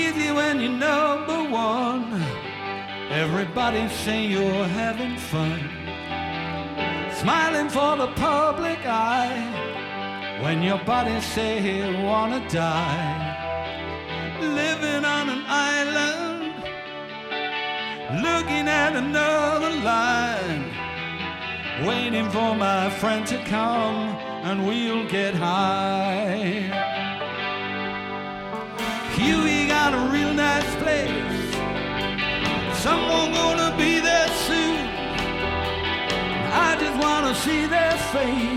easy when you're number one. Everybody say you're having fun, smiling for the public eye. When your body say you wanna die, living on an island, looking at another line, waiting for my friend to come and we'll get high. Huey got a real nice place, someone gonna be there soon. I just wanna see their face